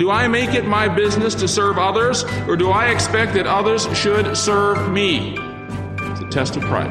Do I make it my business to serve others, or do I expect that others should serve me? It's a test of pride.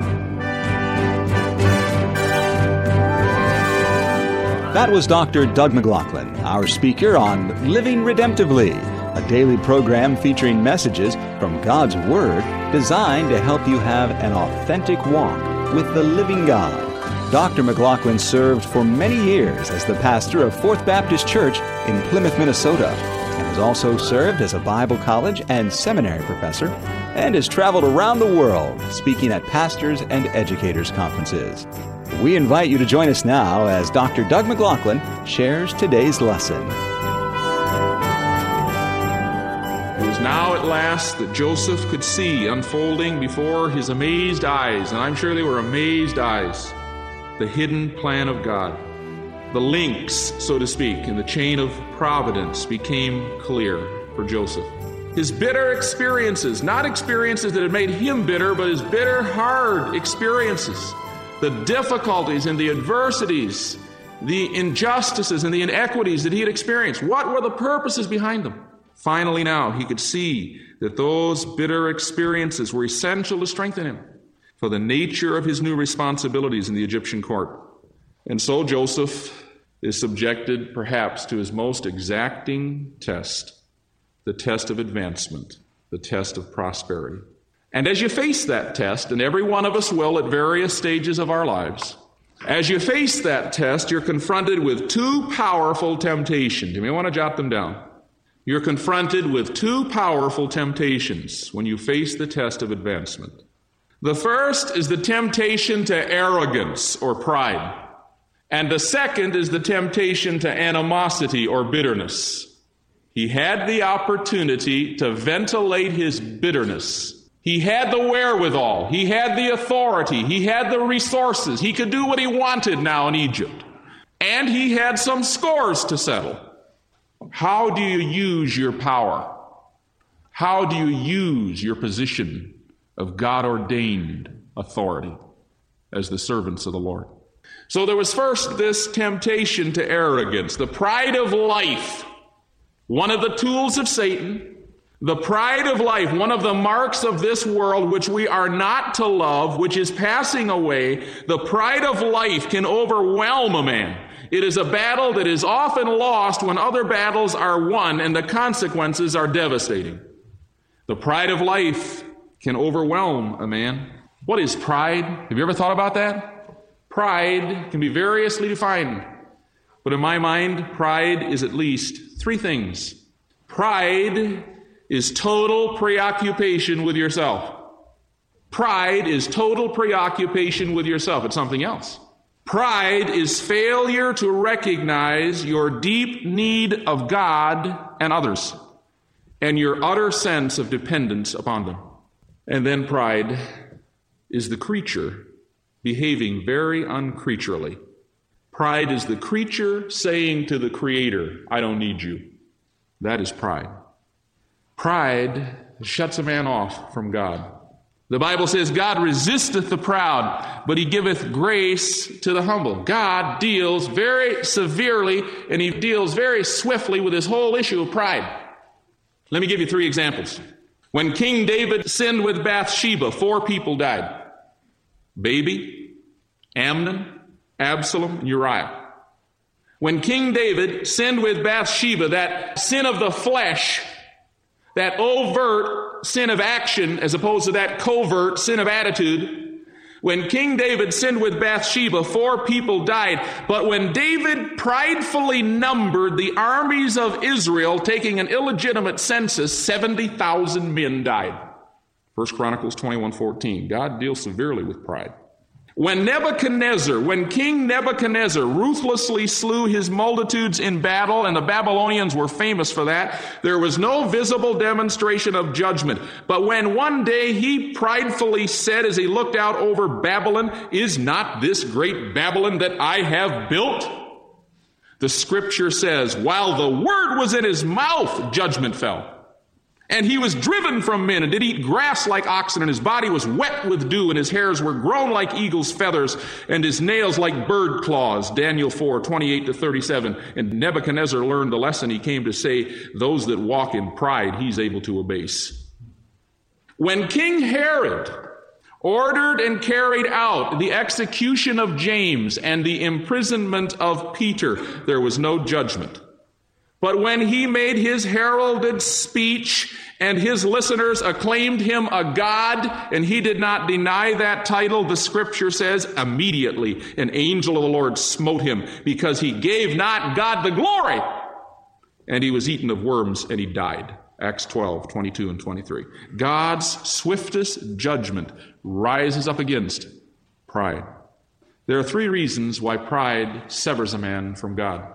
That was Dr. Doug McLaughlin, our speaker on Living Redemptively, a daily program featuring messages from God's Word designed to help you have an authentic walk with the living God. Dr. McLaughlin served for many years as the pastor of Fourth Baptist Church in Plymouth, Minnesota, and has also served as a Bible college and seminary professor, and has traveled around the world speaking at pastors' and educators' conferences. We invite you to join us now as Dr. Doug McLaughlin shares today's lesson. It was now at last that Joseph could see unfolding before his amazed eyes, and I'm sure they were amazed eyes, the hidden plan of God. The links, so to speak, in the chain of providence became clear for Joseph. His bitter experiences, not experiences that had made him bitter, but his bitter, hard experiences, the difficulties and the adversities, the injustices and the inequities that he had experienced. What were the purposes behind them? Finally now, he could see that those bitter experiences were essential to strengthen him for the nature of his new responsibilities in the Egyptian court. And so Joseph is subjected perhaps to his most exacting test, the test of advancement, the test of prosperity. And as you face that test, and every one of us will at various stages of our lives, as you face that test, you're confronted with two powerful temptations. You may want to jot them down. You're confronted with two powerful temptations when you face the test of advancement. The first is the temptation to arrogance or pride. And the second is the temptation to animosity or bitterness. He had the opportunity to ventilate his bitterness. He had the wherewithal. He had the authority. He had the resources. He could do what he wanted now in Egypt. And he had some scores to settle. How do you use your power? How do you use your position of God-ordained authority as the servants of the Lord? So there was first this temptation to arrogance, the pride of life, one of the tools of Satan. The pride of life, one of the marks of this world which we are not to love, which is passing away. The pride of life can overwhelm a man. It is a battle that is often lost when other battles are won, and the consequences are devastating. The pride of life can overwhelm a man. What is pride? Have you ever thought about that? Pride can be variously defined, but in my mind, pride is at least three things. Pride is total preoccupation with yourself. Pride is total preoccupation with yourself. It's something else. Pride is failure to recognize your deep need of God and others, and your utter sense of dependence upon them. And then pride is the creature behaving very uncreaturely. Pride is the creature saying to the Creator, I don't need you. That is pride. Pride shuts a man off from God. The Bible says, God resisteth the proud, but he giveth grace to the humble. God deals very severely, and he deals very swiftly with this whole issue of pride. Let me give you three examples. When King David sinned with Bathsheba, 4 people died. Baby, Amnon, Absalom, and Uriah. When King David sinned with Bathsheba, that sin of the flesh, that overt sin of action as opposed to that covert sin of attitude, when King David sinned with Bathsheba, 4 people died. But when David pridefully numbered the armies of Israel, taking an illegitimate census, 70,000 men died. 1 Chronicles 21:14. God deals severely with pride. When King Nebuchadnezzar ruthlessly slew his multitudes in battle, and the Babylonians were famous for that, there was no visible demonstration of judgment. But when one day he pridefully said as he looked out over Babylon, is not this great Babylon that I have built? The scripture says, while the word was in his mouth, judgment fell. And he was driven from men and did eat grass like oxen, and his body was wet with dew, and his hairs were grown like eagle's feathers, and his nails like bird claws. Daniel 4:28-37. And Nebuchadnezzar learned the lesson. He came to say, those that walk in pride, he's able to abase. When King Herod ordered and carried out the execution of James and the imprisonment of Peter, there was no judgment. But when he made his heralded speech and his listeners acclaimed him a god, and he did not deny that title, the scripture says, immediately an angel of the Lord smote him, because he gave not God the glory. And he was eaten of worms, and he died. Acts 12:22-23. God's swiftest judgment rises up against pride. There are 3 reasons why pride severs a man from God.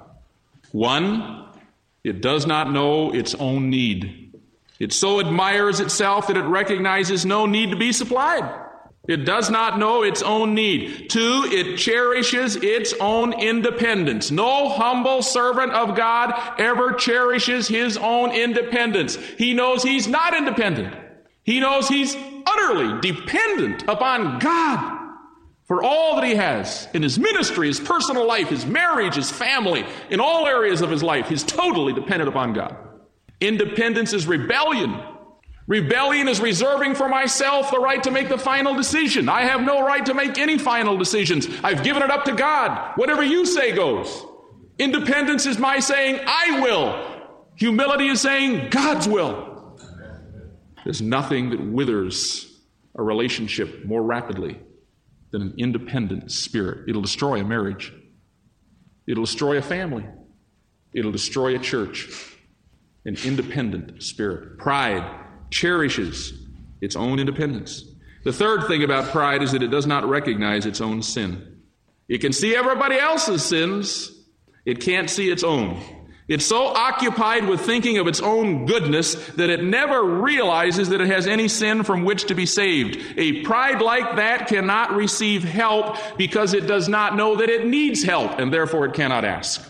1, it does not know its own need. It so admires itself that it recognizes no need to be supplied. It does not know its own need. 2, it cherishes its own independence. No humble servant of God ever cherishes his own independence. He knows he's not independent. He knows he's utterly dependent upon God for all that he has in his ministry, his personal life, his marriage, his family, in all areas of his life. He's totally dependent upon God. Independence is rebellion. Rebellion is reserving for myself the right to make the final decision. I have no right to make any final decisions. I've given it up to God. Whatever you say goes. Independence is my saying, I will. Humility is saying, God's will. There's nothing that withers a relationship more rapidly than an independent spirit. It'll destroy a marriage. It'll destroy a family. It'll destroy a church. An independent spirit. Pride cherishes its own independence. The third thing about pride is that it does not recognize its own sin. It can see everybody else's sins. It can't see its own. It's so occupied with thinking of its own goodness that it never realizes that it has any sin from which to be saved. A pride like that cannot receive help because it does not know that it needs help, and therefore it cannot ask.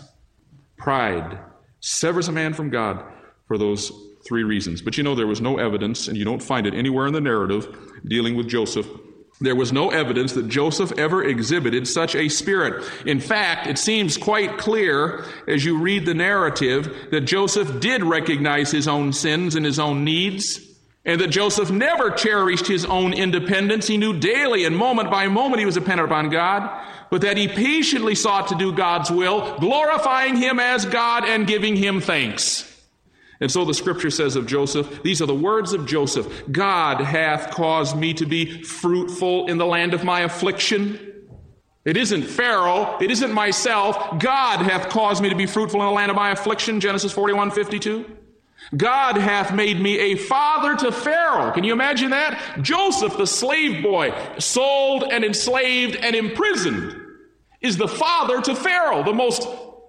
Pride severs a man from God for those 3 reasons. But you know, there was no evidence, and you don't find it anywhere in the narrative dealing with Joseph. There was no evidence that Joseph ever exhibited such a spirit. In fact, it seems quite clear as you read the narrative that Joseph did recognize his own sins and his own needs, and that Joseph never cherished his own independence. He knew daily and moment by moment he was dependent upon God, but that he patiently sought to do God's will, glorifying him as God and giving him thanks. And so the scripture says of Joseph, these are the words of Joseph, God hath caused me to be fruitful in the land of my affliction. It isn't Pharaoh, it isn't myself. God hath caused me to be fruitful in the land of my affliction, Genesis 41:52. God hath made me a father to Pharaoh. Can you imagine that? Joseph, the slave boy, sold and enslaved and imprisoned, is the father to Pharaoh, the most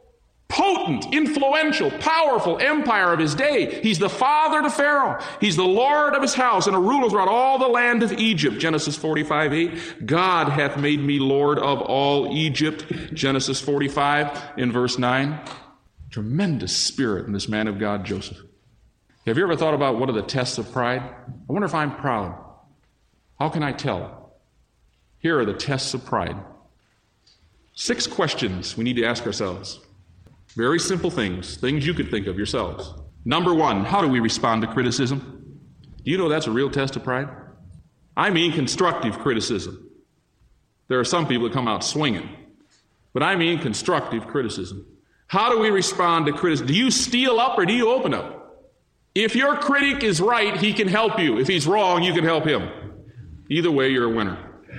potent, influential, powerful empire of his day. He's the father to Pharaoh. He's the Lord of his house and a ruler throughout all the land of Egypt. Genesis 45:8. God hath made me Lord of all Egypt. Genesis 45 in verse 9. Tremendous spirit in this man of God, Joseph. Have you ever thought about what are the tests of pride? I wonder if I'm proud. How can I tell? Here are the tests of pride. 6 questions we need to ask ourselves. Very simple things you could think of yourselves. Number 1, how do we respond to criticism? Do you know that's a real test of pride? I mean constructive criticism. There are some people that come out swinging, but I mean constructive criticism. How do we respond to criticism? Do you steal up or do you open up? If your critic is right, he can help you. If he's wrong, you can help him. Either way, you're a winner.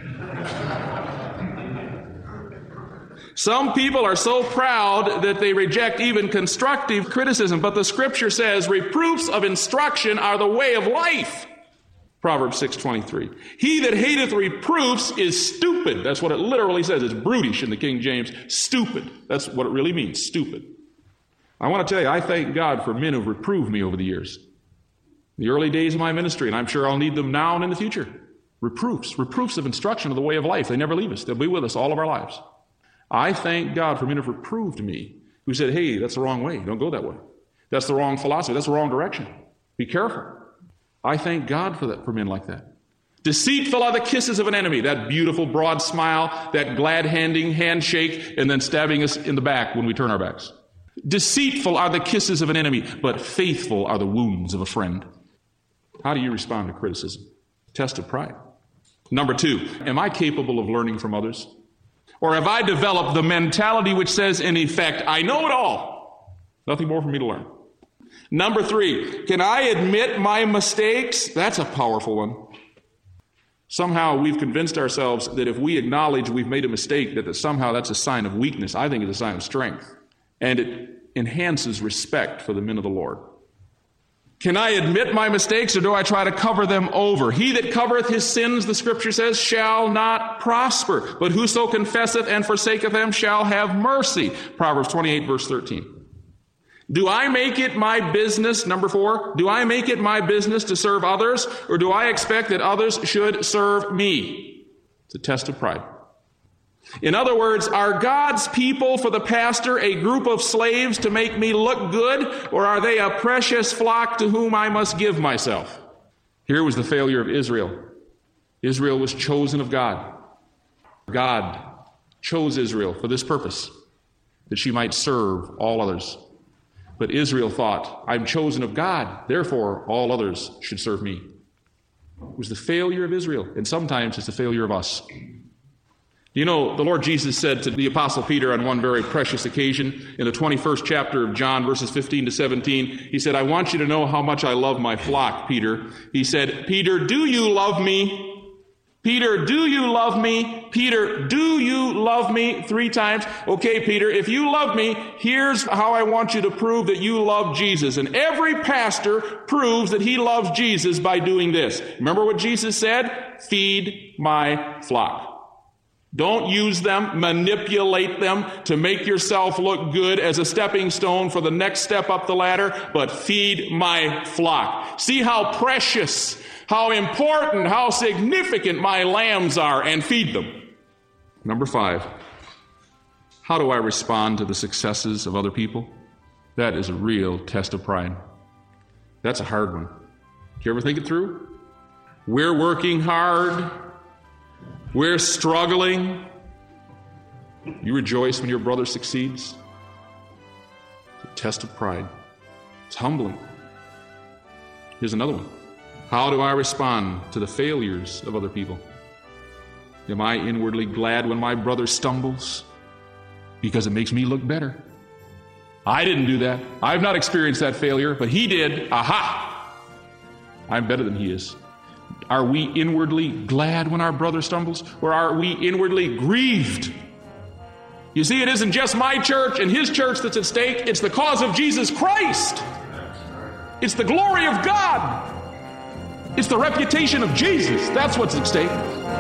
Some people are so proud that they reject even constructive criticism, but the scripture says reproofs of instruction are the way of life. Proverbs 6:23. He that hateth reproofs is stupid. That's what it literally says. It's brutish in the King James. Stupid. That's what it really means, stupid. I want to tell you, I thank God for men who've reproved me over the years. The early days of my ministry, and I'm sure I'll need them now and in the future. Reproofs of instruction are the way of life. They never leave us. They'll be with us all of our lives. I thank God for men who've reproved me, who said, hey, that's the wrong way. Don't go that way. That's the wrong philosophy. That's the wrong direction. Be careful. I thank God for men like that. Deceitful are the kisses of an enemy, that beautiful broad smile, that glad-handing handshake, and then stabbing us in the back when we turn our backs. Deceitful are the kisses of an enemy, but faithful are the wounds of a friend. How do you respond to criticism? Test of pride. Number 2, am I capable of learning from others? Or have I developed the mentality which says, in effect, I know it all. Nothing more for me to learn. Number 3, can I admit my mistakes? That's a powerful one. Somehow we've convinced ourselves that if we acknowledge we've made a mistake, that somehow that's a sign of weakness. I think it's a sign of strength. And it enhances respect for the men of the Lord. Can I admit my mistakes, or do I try to cover them over? He that covereth his sins, the Scripture says, shall not prosper. But whoso confesseth and forsaketh them shall have mercy. Proverbs 28, verse 13. Do I make it my business, number 4, do I make it my business to serve others, or do I expect that others should serve me? It's a test of pride. In other words, are God's people for the pastor a group of slaves to make me look good, or are they a precious flock to whom I must give myself? Here was the failure of Israel. Israel was chosen of God. God chose Israel for this purpose, that she might serve all others. But Israel thought, I'm chosen of God, therefore all others should serve me. It was the failure of Israel, and sometimes it's the failure of us. You know, the Lord Jesus said to the Apostle Peter on one very precious occasion, in the 21st chapter of John, verses 15 to 17, he said, I want you to know how much I love my flock, Peter. He said, Peter, do you love me? Peter, do you love me? Peter, do you love me? 3 times. Okay, Peter, if you love me, here's how I want you to prove that you love Jesus. And every pastor proves that he loves Jesus by doing this. Remember what Jesus said? Feed my flock. Don't use them, manipulate them to make yourself look good as a stepping stone for the next step up the ladder, but feed my flock. See how precious, how important, how significant my lambs are, and feed them. Number 5, how do I respond to the successes of other people? That is a real test of pride. That's a hard one. Do you ever think it through? We're working hard. We're struggling. You rejoice when your brother succeeds. It's a test of pride. It's humbling. Here's another one. How do I respond to the failures of other people? Am I inwardly glad when my brother stumbles? Because it makes me look better. I didn't do that. I've not experienced that failure, but he did. Aha! I'm better than he is. Are we inwardly glad when our brother stumbles, or are we inwardly grieved? You see, it isn't just my church and his church that's at stake. It's the cause of Jesus Christ. It's the glory of God. It's the reputation of Jesus. That's what's at stake.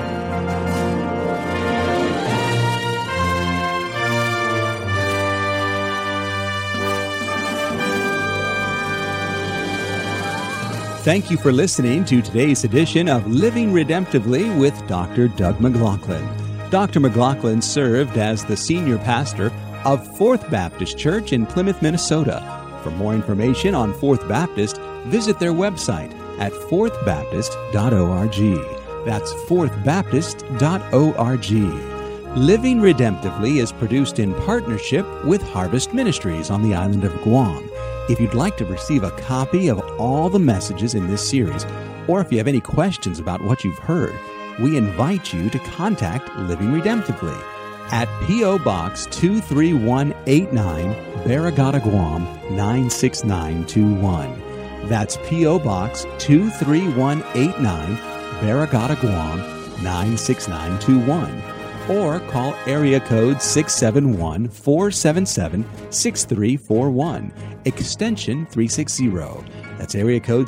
Thank you for listening to today's edition of Living Redemptively with Dr. Doug McLaughlin. Dr. McLaughlin served as the senior pastor of Fourth Baptist Church in Plymouth, Minnesota. For more information on Fourth Baptist, visit their website at fourthbaptist.org. That's fourthbaptist.org. Living Redemptively is produced in partnership with Harvest Ministries on the island of Guam. If you'd like to receive a copy of all the messages in this series, or if you have any questions about what you've heard, we invite you to contact Living Redemptively at P.O. Box 23189, Barragata, Guam 96921. That's P.O. Box 23189, Barragata, Guam 96921. Or call area code 671-477-6341, extension 360. That's area code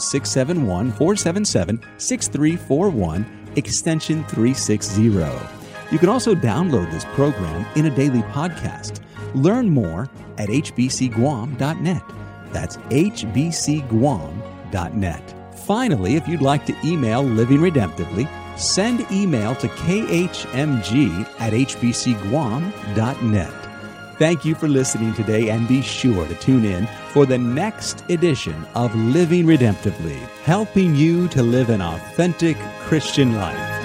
671-477-6341, extension 360. You can also download this program in a daily podcast. Learn more at hbcguam.net. That's hbcguam.net. Finally, if you'd like to email Living Redemptively, send email to khmg@hbcguam.net. Thank you for listening today, and be sure to tune in for the next edition of Living Redemptively, helping you to live an authentic Christian life.